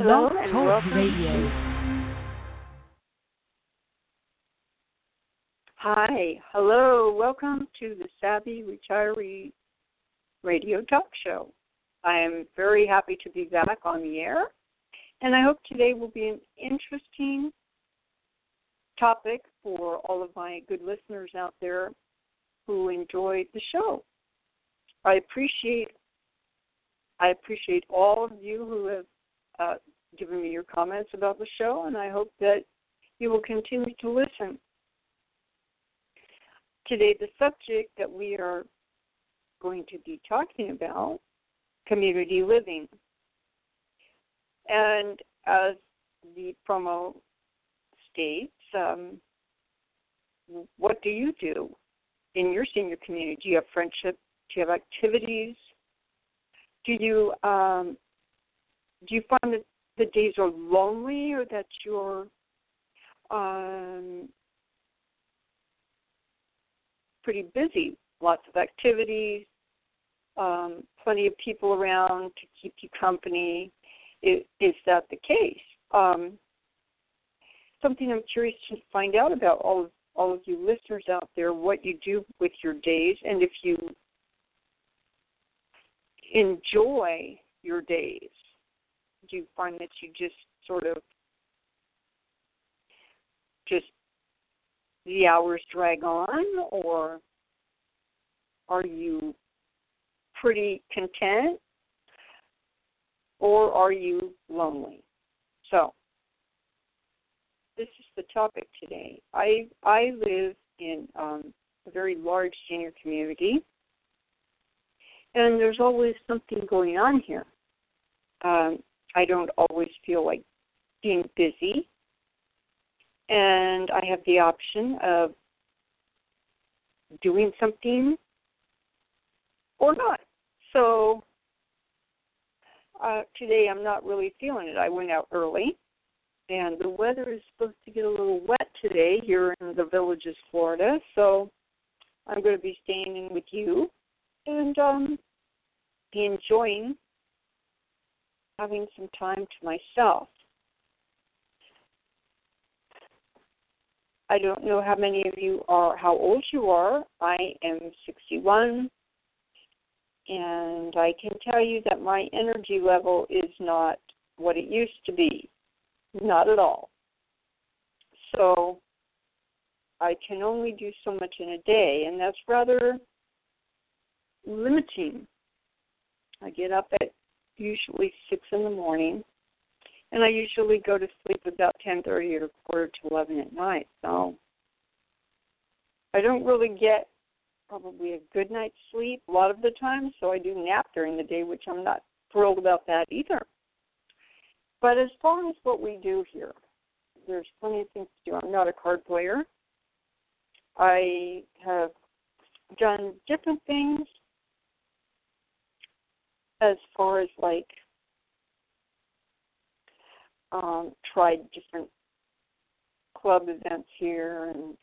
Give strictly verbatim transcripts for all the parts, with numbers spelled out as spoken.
Hello Blog and Talk welcome. Radio. Hi, hello, welcome to the Savvy Retiree Radio Talk Show. I am very happy to be back on the air, and I hope today will be an interesting topic for all of my good listeners out there who enjoy the show. I appreciate I appreciate all of you who have uh, given me your comments about the show, and I hope that you will continue to listen. Today, the subject that we are going to be talking about, community living. And as the promo states, um, what do you do in your senior community? Do you have friendship? Do you have activities? Do you um, do you find that the days are lonely, or that you're um, pretty busy? Lots of activities, um, plenty of people around to keep you company. Is, is that the case? Um, something I'm curious to find out about all of, all of you listeners out there, what you do with your days, and if you enjoy your days. Do you find that you just sort of just the hours drag on, or are you pretty content, or are you lonely? So this is the topic today. I I live in um, a very large senior community, and there's always something going on here. Um, I don't always feel like being busy, and I have the option of doing something or not. So uh, today I'm not really feeling it. I went out early, and the weather is supposed to get a little wet today here in the Villages, Florida, so I'm going to be staying in with you and um, be enjoying having some time to myself. I don't know how many of you are, how old you are. I am sixty-one, and I can tell you that my energy level is not what it used to be, not at all. So I can only do so much in a day, and that's rather limiting. I get up at usually six in the morning, and I usually go to sleep about ten thirty or quarter to eleven at night. So I don't really get probably a good night's sleep a lot of the time, so I do nap during the day, which I'm not thrilled about that either. But as far as what we do here, there's plenty of things to do. I'm not a card player. I have done different things as far as like um, tried different club events here and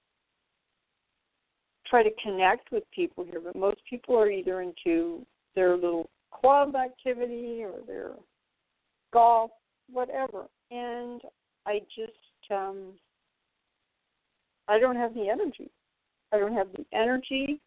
try to connect with people here, but most people are either into their little club activity or their golf, whatever. And I just, um, I don't have the energy. I don't have the energy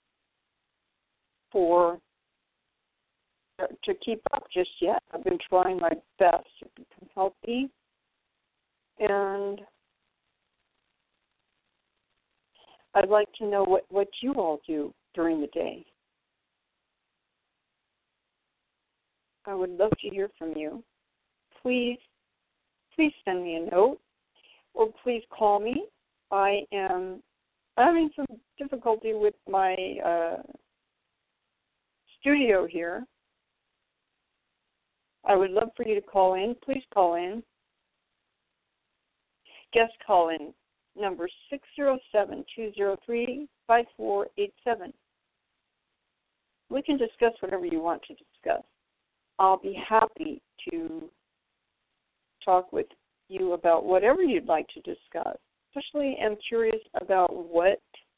for to keep up just yet. I've been trying my best to become healthy, and I'd like to know what, what you all do during the day. I would love to hear from you. Please, please send me a note, or please call me. I am having some difficulty with my uh, studio here. I would love for you to call in. Please call in. Guest call in number six zero seven, two zero three, five four eight seven. We can discuss whatever you want to discuss. I'll be happy to talk with you about whatever you'd like to discuss. Especially am curious about what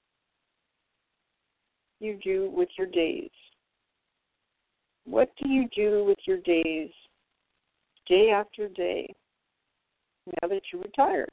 you do with your days. What do you do with your days day after day now that you're retired.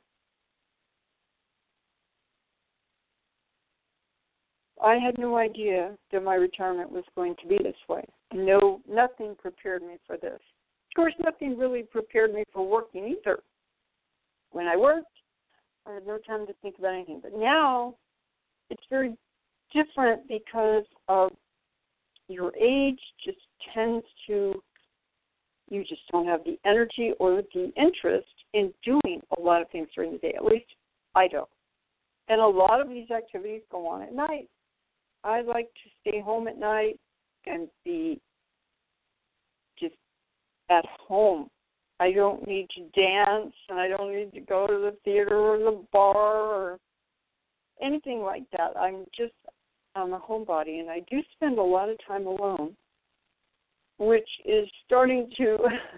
I had no idea that my retirement was going to be this way. No, nothing prepared me for this. Of course, nothing really prepared me for working either. When I worked, I had no time to think about anything. But now, it's very different because of your age just tends to, you just don't have the energy or the interest in doing a lot of things during the day. At least I don't. And a lot of these activities go on at night. I like to stay home at night and be just at home. I don't need to dance, and I don't need to go to the theater or the bar or anything like that. I'm just, I'm a homebody, and I do spend a lot of time alone, which is starting to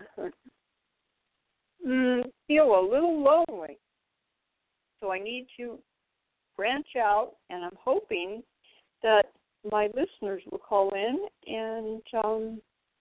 mm, feel a little lonely. So I need to branch out, and I'm hoping that my listeners will call in and um,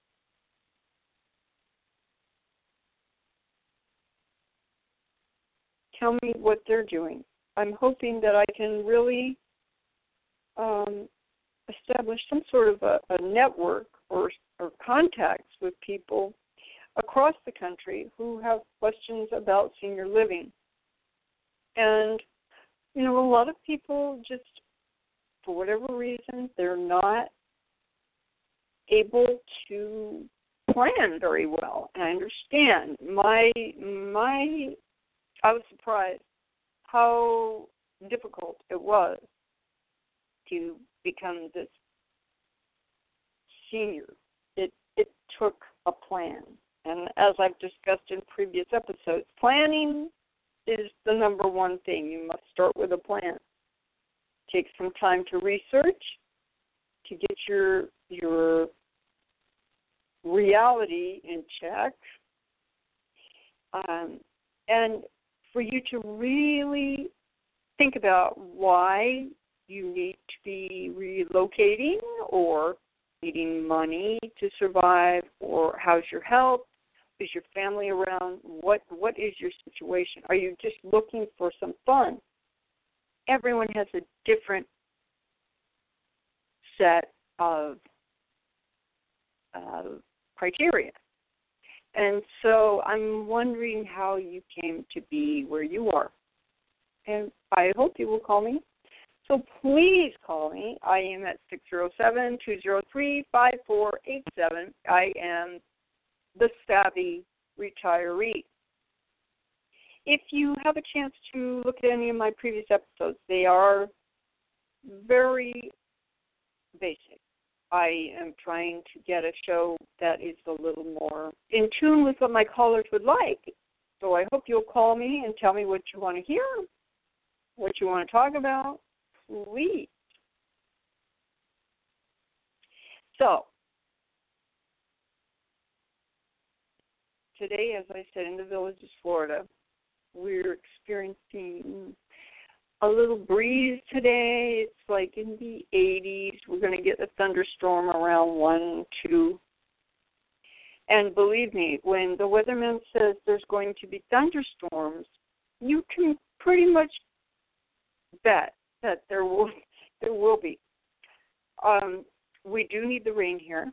tell me what they're doing. I'm hoping that I can really um, establish some sort of a, a network or, or contacts with people across the country who have questions about senior living. And, you know, a lot of people just, for whatever reason, they're not able to plan very well. And I understand. My, my, I was surprised how difficult it was to become this senior. It, it took a plan. And as I've discussed in previous episodes, planning is the number one thing. You must start with a plan. Take some time to research, to get your your reality in check, um, and for you to really think about why you need to be relocating or needing money to survive, or how's your health, is your family around, what what is your situation? Are you just looking for some fun? Everyone has a different set of uh, criteria. And so I'm wondering how you came to be where you are. And I hope you will call me. So please call me. I am at six oh seven, two oh three, five four eight seven. I am the Savvy Retiree. If you have a chance to look at any of my previous episodes, they are very basic. I am trying to get a show that is a little more in tune with what my callers would like. So I hope you'll call me and tell me what you want to hear, what you want to talk about. Please. So, today, as I said, in the Villages, Florida, we're experiencing a little breeze today. It's like in the eighties. We're going to get a thunderstorm around one, two. And believe me, when the weatherman says there's going to be thunderstorms, you can pretty much bet that there will there will be. Um, we do need the rain here,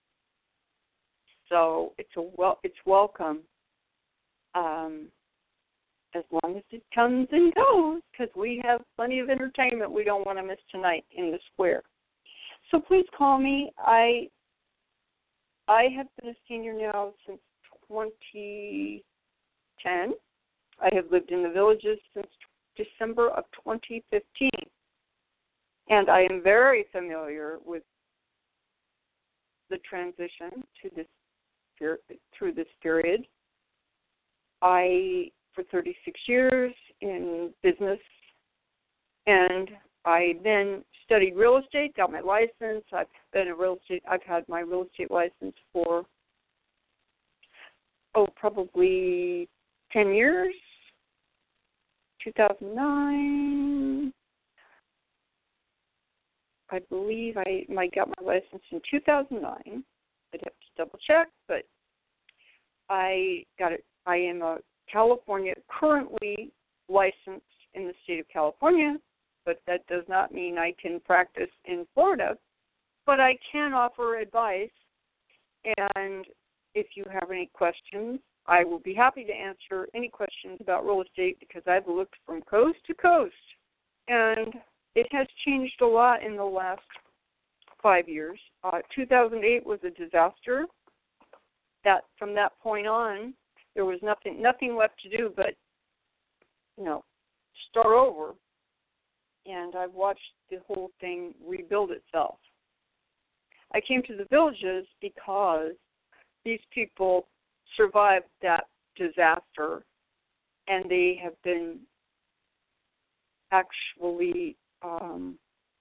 so it's a well it's welcome. Um, as long as it comes and goes, because we have plenty of entertainment we don't want to miss tonight in the square. So please call me. I I have been a senior now since twenty ten. I have lived in the Villages since December of twenty fifteen. And I am very familiar with the transition to this through this period. I for thirty-six years in business, and I then studied real estate, got my license. I've been a real estate. I've had my real estate license for oh, probably ten years. two thousand nine, I believe I, I got my license in two thousand nine. I'd have to double check, but I got it. I am a California, currently licensed in the state of California, but that does not mean I can practice in Florida. But I can offer advice, and if you have any questions, I will be happy to answer any questions about real estate because I've looked from coast to coast, and it has changed a lot in the last five years. Uh, two thousand eight was a disaster. That from that point on, there was nothing nothing left to do but, you know, start over. And I've watched the whole thing rebuild itself. I came to the Villages because these people survived that disaster, and they have been actually um,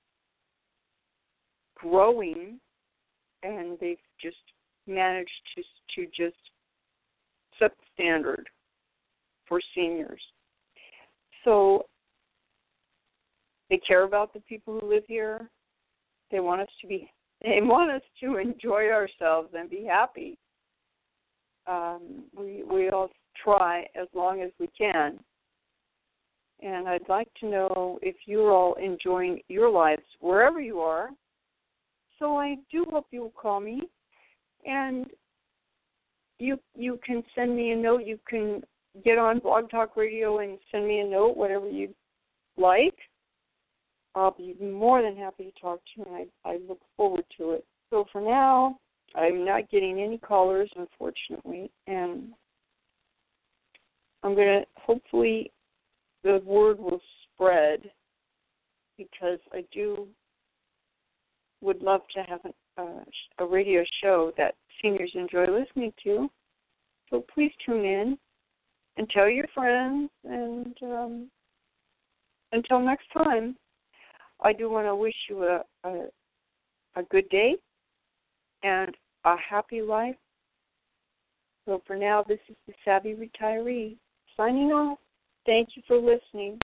growing, and they've just managed to to just set the standard for seniors. So they care about the people who live here. They want us to be. They want us to enjoy ourselves and be happy. Um, we we all try as long as we can. And I'd like to know if you're all enjoying your lives wherever you are. So I do hope you'll call me. And you you can send me a note. You can get on Blog Talk Radio and send me a note, whatever you'd like. I'll be more than happy to talk to you, and I, I look forward to it. So for now, I'm not getting any callers, unfortunately, and I'm going to, hopefully the word will spread, because I do would love to have an, uh, a radio show that seniors enjoy listening to. So please tune in and tell your friends, and um, until next time, I do want to wish you a, a, a good day and a happy life. So for now, this is the Savvy Retiree signing off. Thank you for listening.